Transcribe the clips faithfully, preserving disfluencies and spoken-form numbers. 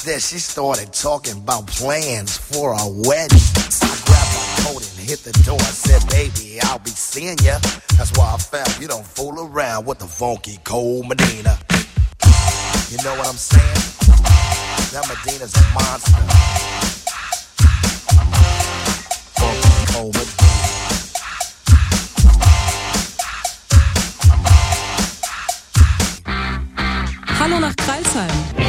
Instead, she started talking about plans for our wedding. So I grabbed my coat and hit the door. I said, baby, I'll be seeing ya. That's why I found you don't fool around with the funky cold Medina. You know what I'm saying? That Medina's a monster. Funky cold Medina. Hallo nach Crailsheim.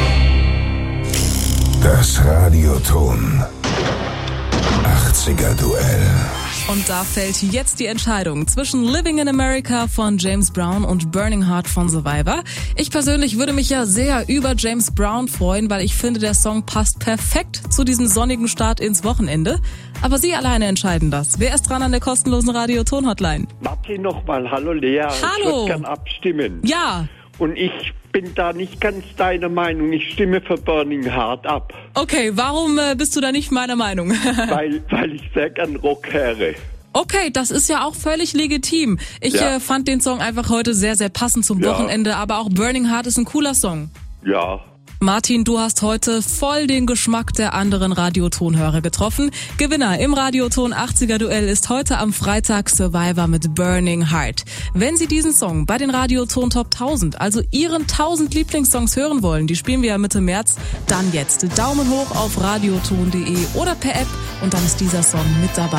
Das Radioton achtziger Duell. Und da fällt jetzt die Entscheidung zwischen Living in America von James Brown und Burning Heart von Survivor. Ich persönlich würde mich ja sehr über James Brown freuen, weil ich finde, der Song passt perfekt zu diesem sonnigen Start ins Wochenende. Aber Sie alleine entscheiden das. Wer ist dran an der kostenlosen Radio-Ton-Hotline? Martin nochmal. Hallo Lea. Hallo. Ich würde gern abstimmen. Ja. Und ich bin da nicht ganz deiner Meinung. Ich stimme für Burning Heart ab. Okay, warum äh, bist du da nicht meiner Meinung? weil, weil ich sehr gern Rock höre. Okay, das ist ja auch völlig legitim. Ich Ja. äh, fand den Song einfach heute sehr, sehr passend zum Ja. Wochenende. Aber auch Burning Heart ist ein cooler Song. Ja. Martin, du hast heute voll den Geschmack der anderen Radiotonhörer getroffen. Gewinner im Radioton achtziger Duell ist heute am Freitag Survivor mit Burning Heart. Wenn Sie diesen Song bei den Radioton Top tausend, also Ihren tausend Lieblingssongs hören wollen, die spielen wir ja Mitte März, dann jetzt Daumen hoch auf radioton punkt de oder per App und dann ist dieser Song mit dabei.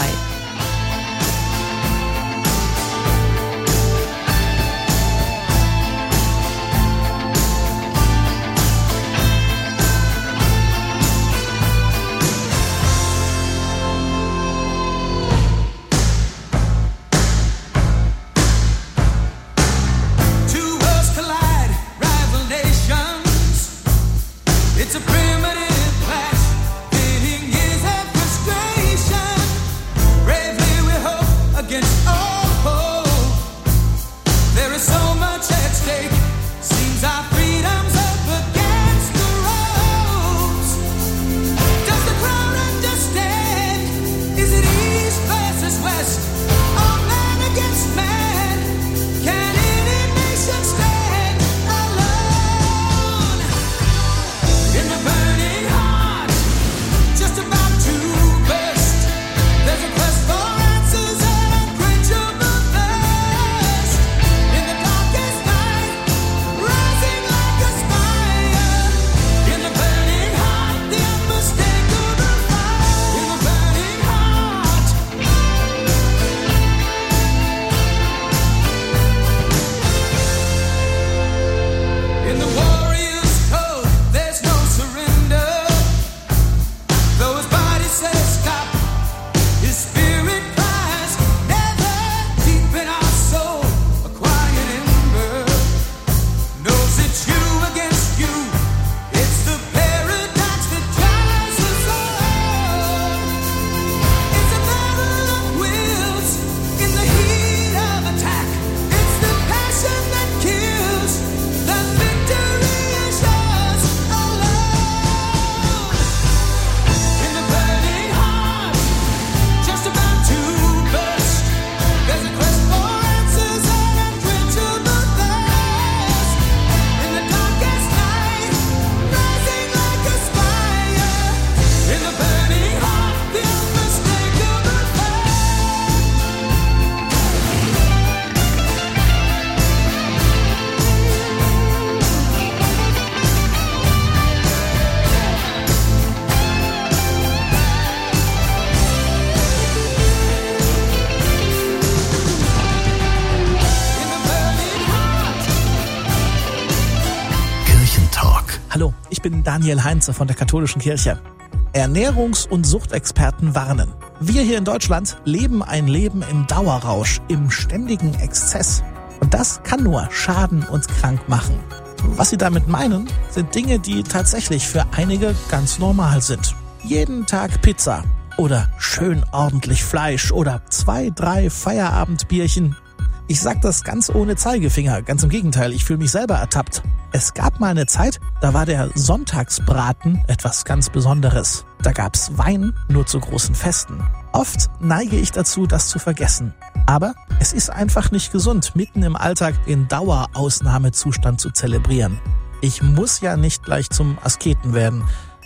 Hallo, ich bin Daniel Heinze von der Katholischen Kirche. Ernährungs- und Suchtexperten warnen. Wir hier in Deutschland leben ein Leben im Dauerrausch, im ständigen Exzess. Und das kann nur schaden und krank machen. Was sie damit meinen, sind Dinge, die tatsächlich für einige ganz normal sind. Jeden Tag Pizza oder schön ordentlich Fleisch oder zwei, drei Feierabendbierchen. Ich sag das ganz ohne Zeigefinger, ganz im Gegenteil, ich fühle mich selber ertappt. Es gab mal eine Zeit, da war der Sonntagsbraten etwas ganz Besonderes. Da gab's Wein nur zu großen Festen. Oft neige ich dazu, das zu vergessen. Aber es ist einfach nicht gesund, mitten im Alltag den Dauerausnahmezustand zu zelebrieren. Ich muss ja nicht gleich zum Asketen werden.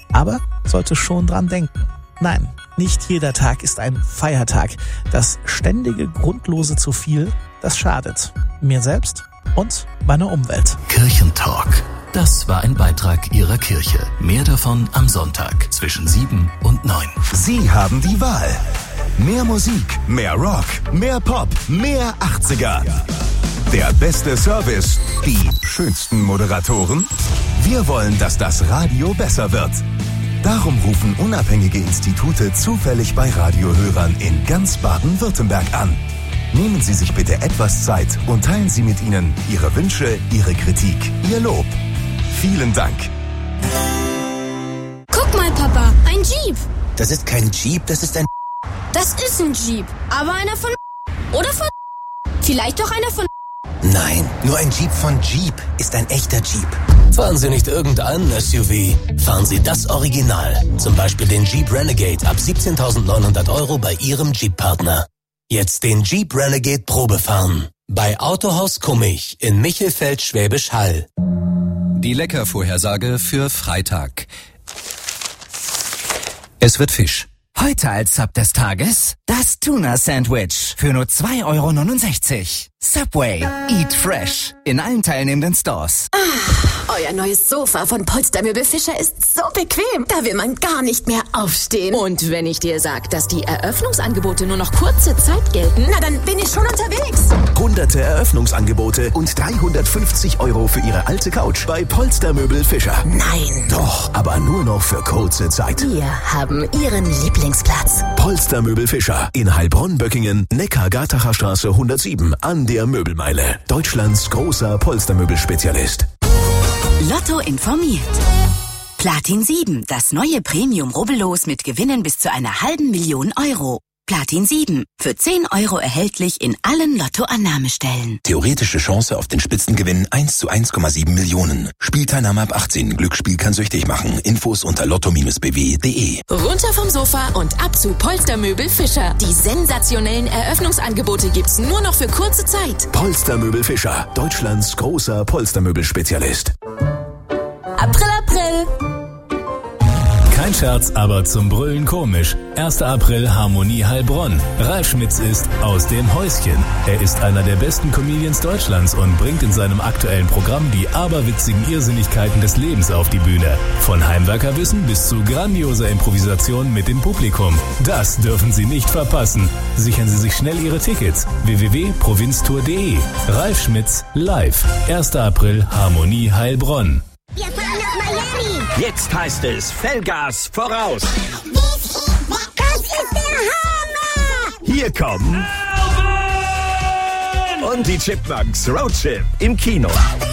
Aber sollte schon dran denken. Nein, nicht jeder Tag ist ein Feiertag. Das ständige, grundlose zu viel, das schadet. Mir selbst und meiner Umwelt. Kirchentalk. Das war ein Beitrag Ihrer Kirche. Mehr davon am Sonntag zwischen sieben und neun. Sie haben die Wahl. Mehr Musik, mehr Rock, mehr Pop, mehr achtziger. Der beste Service, die schönsten Moderatoren. Wir wollen, dass das Radio besser wird. Darum rufen unabhängige Institute zufällig bei Radiohörern in ganz Baden-Württemberg an. Nehmen Sie sich bitte etwas Zeit und teilen Sie mit ihnen Ihre Wünsche, Ihre Kritik, Ihr Lob. Vielen Dank. Guck mal, Papa, ein Jeep. Das ist kein Jeep, das ist ein... Das ist ein Jeep, aber einer von... Oder von... Vielleicht doch einer von... Nein, nur ein Jeep von Jeep ist ein echter Jeep. Fahren Sie nicht irgendeinen S U V, fahren Sie das Original. Zum Beispiel den Jeep Renegade ab siebzehntausendneunhundert Euro bei Ihrem Jeep-Partner. Jetzt den Jeep Renegade Probe fahren. Bei Autohaus Kummich in Michelfeld, Schwäbisch Hall. Die Leckervorhersage für Freitag. Es wird Fisch. Heute als Sub des Tages das Tuna-Sandwich für nur zwei Euro neunundsechzig. Subway. Eat fresh. In allen teilnehmenden Stores. Ah, euer neues Sofa von Polstermöbel Fischer ist so bequem. Da will man gar nicht mehr aufstehen. Und wenn ich dir sag, dass die Eröffnungsangebote nur noch kurze Zeit gelten, na dann bin ich schon unterwegs. Hunderte Eröffnungsangebote und dreihundertfünfzig Euro für Ihre alte Couch bei Polstermöbel Fischer. Nein. Doch, aber nur noch für kurze Zeit. Wir haben Ihren Lieblingsplatz. Polstermöbel Fischer in Heilbronn-Böckingen, Neckar-Gartacher Straße hundertsieben an der Möbelmeile. Deutschlands großer Polstermöbelspezialist. Lotto informiert. Platin sieben, das neue Premium Rubbellos mit Gewinnen bis zu einer halben Million Euro. Platin sieben, für zehn Euro erhältlich in allen Lotto-Annahmestellen. Theoretische Chance auf den Spitzengewinn eins zu eins Komma sieben Millionen. Spielteilnahme ab achtzehn. Glücksspiel kann süchtig machen. Infos unter lotto Bindestrich b w punkt d e. Runter vom Sofa und ab zu Polstermöbel Fischer. Die sensationellen Eröffnungsangebote gibt's nur noch für kurze Zeit. Polstermöbel Fischer, Deutschlands großer Polstermöbelspezialist. April, April. Kein Scherz, aber zum Brüllen komisch. erster April Harmonie Heilbronn. Ralf Schmitz ist aus dem Häuschen. Er ist einer der besten Comedians Deutschlands und bringt in seinem aktuellen Programm die aberwitzigen Irrsinnigkeiten des Lebens auf die Bühne. Von Heimwerkerwissen bis zu grandioser Improvisation mit dem Publikum. Das dürfen Sie nicht verpassen. Sichern Sie sich schnell Ihre Tickets. w w w punkt provinztour punkt d e. Ralf Schmitz live. erster April Harmonie Heilbronn. Wir fahren nach Miami. Jetzt heißt es Vollgas voraus. Das ist der Hammer! Hier kommen Alvin! Und die Chipmunks Roadtrip im Kino.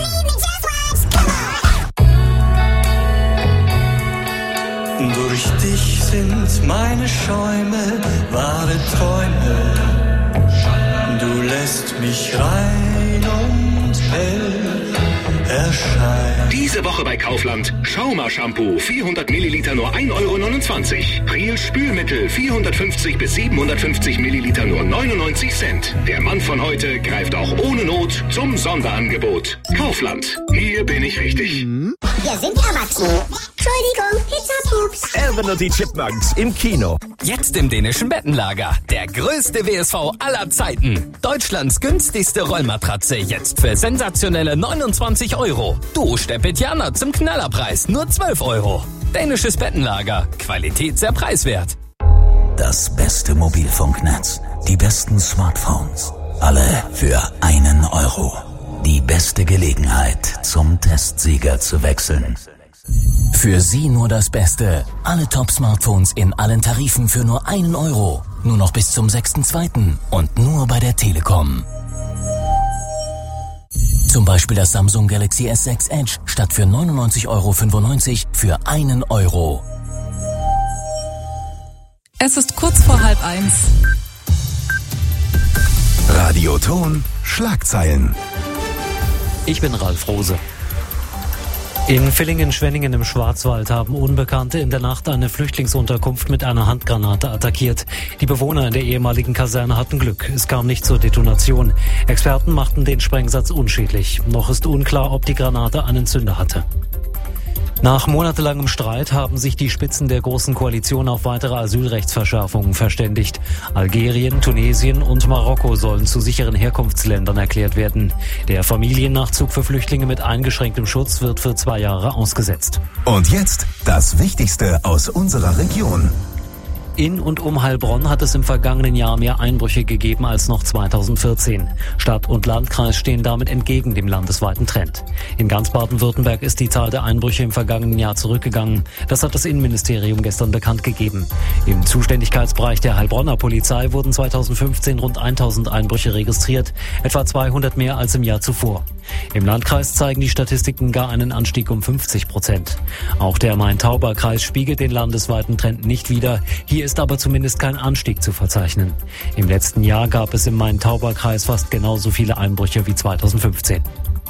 Durch dich sind meine Schäume wahre Träume. Du lässt mich rein und hell erscheinen. Diese Woche bei Kaufland Schauma-Shampoo vierhundert Milliliter nur ein Euro neunundzwanzig. Priel Spülmittel vierhundertfünfzig bis siebenhundertfünfzig Milliliter nur neunundneunzig Cent. Der Mann von heute greift auch ohne Not zum Sonderangebot. Kaufland, hier bin ich richtig. Wir sind erwachsen. Entschuldigung, Pizza-Pups. Alvin und die Chipmunks im Kino. Jetzt im dänischen Bettenlager. Der größte W S V aller Zeiten. Deutschlands günstigste Rollmatratze jetzt für sensationelle neunundzwanzig Euro. Duo-Steppetjana zum Knallerpreis nur zwölf Euro. Dänisches Bettenlager. Qualität sehr preiswert. Das beste Mobilfunknetz. Die besten Smartphones. Alle für einen Euro. Die beste Gelegenheit, zum Testsieger zu wechseln. Für Sie nur das Beste. Alle Top-Smartphones in allen Tarifen für nur einen Euro. Nur noch bis zum sechsten zweiten und nur bei der Telekom. Zum Beispiel das Samsung Galaxy S sechs Edge statt für neunundneunzig Euro fünfundneunzig für einen Euro. Es ist kurz vor halb eins. Radioton Schlagzeilen. Ich bin Ralf Rose. In Villingen-Schwenningen im Schwarzwald haben Unbekannte in der Nacht eine Flüchtlingsunterkunft mit einer Handgranate attackiert. Die Bewohner in der ehemaligen Kaserne hatten Glück. Es kam nicht zur Detonation. Experten machten den Sprengsatz unschädlich. Noch ist unklar, ob die Granate einen Zünder hatte. Nach monatelangem Streit haben sich die Spitzen der Großen Koalition auf weitere Asylrechtsverschärfungen verständigt. Algerien, Tunesien und Marokko sollen zu sicheren Herkunftsländern erklärt werden. Der Familiennachzug für Flüchtlinge mit eingeschränktem Schutz wird für zwei Jahre ausgesetzt. Und jetzt das Wichtigste aus unserer Region. In und um Heilbronn hat es im vergangenen Jahr mehr Einbrüche gegeben als noch zweitausendvierzehn. Stadt und Landkreis stehen damit entgegen dem landesweiten Trend. In ganz Baden-Württemberg ist die Zahl der Einbrüche im vergangenen Jahr zurückgegangen. Das hat das Innenministerium gestern bekannt gegeben. Im Zuständigkeitsbereich der Heilbronner Polizei wurden zweitausendfünfzehn rund tausend Einbrüche registriert, etwa zweihundert mehr als im Jahr zuvor. Im Landkreis zeigen die Statistiken gar einen Anstieg um fünfzig Prozent. Auch der Main-Tauber-Kreis spiegelt den landesweiten Trend nicht wider. Hier ist aber zumindest kein Anstieg zu verzeichnen. Im letzten Jahr gab es im Main-Tauber-Kreis fast genauso viele Einbrüche wie zweitausendfünfzehn.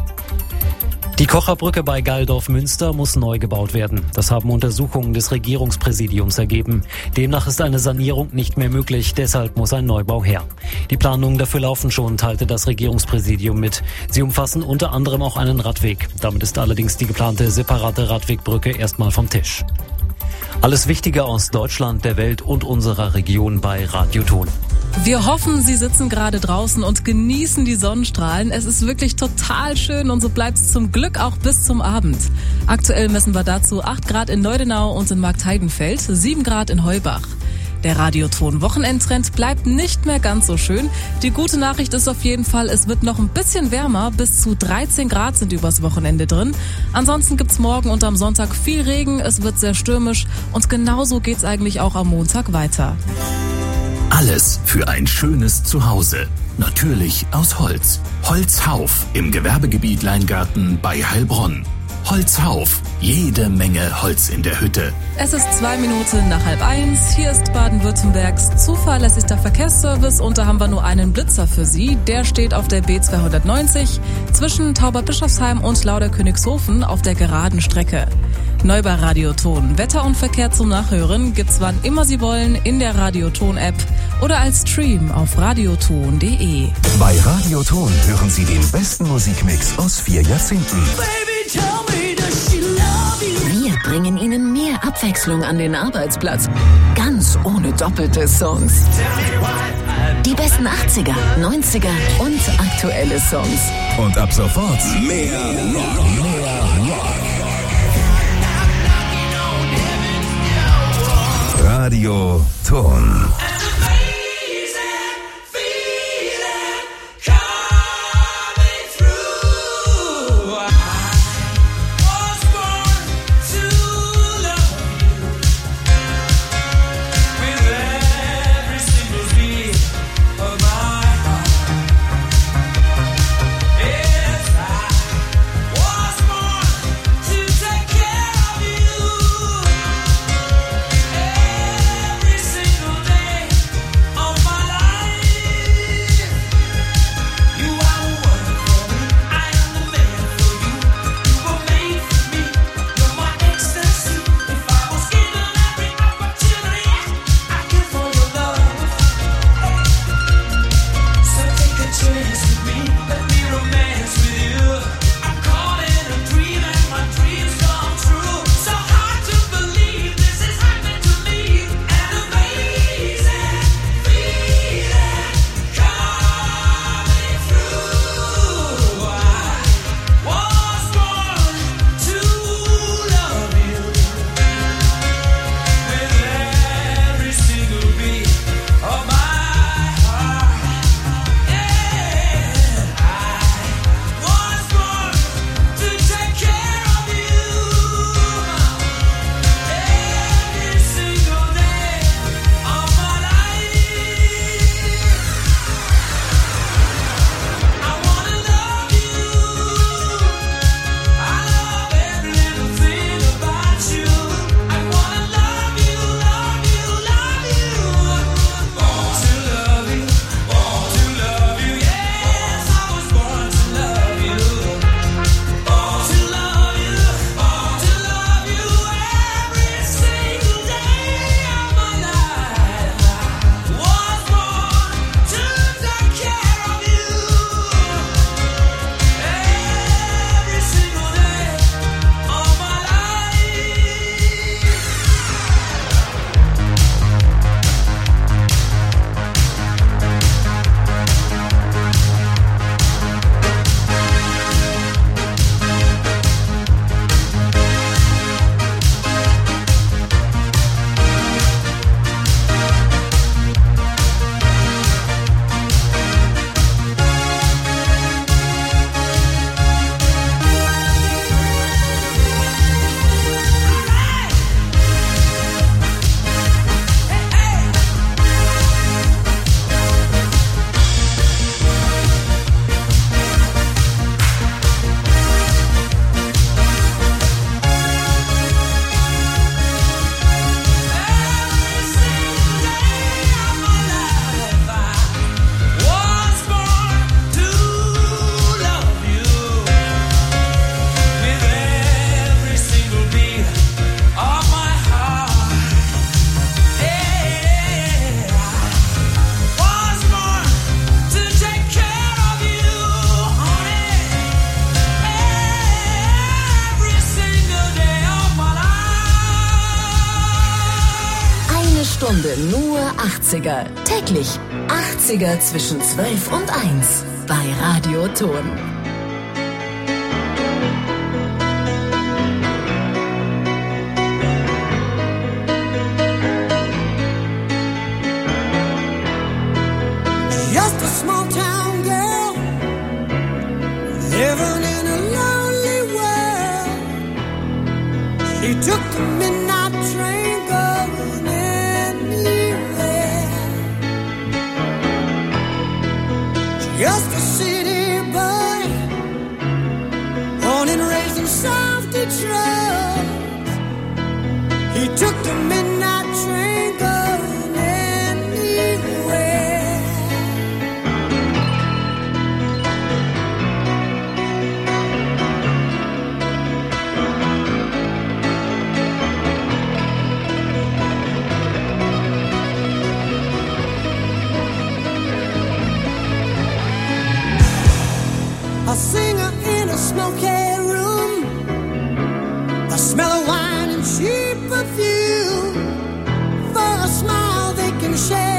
Die Kocherbrücke bei Galldorf-Münster muss neu gebaut werden. Das haben Untersuchungen des Regierungspräsidiums ergeben. Demnach ist eine Sanierung nicht mehr möglich, deshalb muss ein Neubau her. Die Planungen dafür laufen schon, teilte das Regierungspräsidium mit. Sie umfassen unter anderem auch einen Radweg. Damit ist allerdings die geplante separate Radwegbrücke erstmal vom Tisch. Alles Wichtige aus Deutschland, der Welt und unserer Region bei Radioton. Wir hoffen, Sie sitzen gerade draußen und genießen die Sonnenstrahlen. Es ist wirklich total schön und so bleibt es zum Glück auch bis zum Abend. Aktuell messen wir dazu acht Grad in Neudenau und in Marktheidenfeld, sieben Grad in Heubach. Der Radioton-Wochenendtrend bleibt nicht mehr ganz so schön. Die gute Nachricht ist auf jeden Fall, es wird noch ein bisschen wärmer. Bis zu dreizehn Grad sind übers Wochenende drin. Ansonsten gibt's morgen und am Sonntag viel Regen. Es wird sehr stürmisch und genauso geht's eigentlich auch am Montag weiter. Alles für ein schönes Zuhause. Natürlich aus Holz. Holzhauf im Gewerbegebiet Leingarten bei Heilbronn. Holzhauf. Jede Menge Holz in der Hütte. Es ist zwei Minuten nach halb eins. Hier ist Baden-Württembergs zuverlässigster Verkehrsservice und da haben wir nur einen Blitzer für Sie. Der steht auf der B zweihundertneunzig zwischen Tauberbischofsheim und Lauderkönigshofen auf der geraden Strecke. Neu bei Radioton. Wetter und Verkehr zum Nachhören gibt's wann immer Sie wollen in der Radioton-App oder als Stream auf radioton punkt de. Bei Radioton hören Sie den besten Musikmix aus vier Jahrzehnten. Wir bringen Ihnen mehr Abwechslung an den Arbeitsplatz. Ganz ohne doppelte Songs. Die besten achtziger, neunziger und aktuelle Songs. Und ab sofort mehr Rock, mehr Rock. Radioton. Every single day Stunde nur achtziger. Täglich achtziger zwischen zwölf und eins bei Radio Ton. Just a small town girl living in a lonely world. She took the midnight train going anywhere. Just a city boy, born and raised in South Detroit. He took the midnight train going anywhere. A singer in a smoky room, the smell of wine and cheap perfume. For a smile they can share.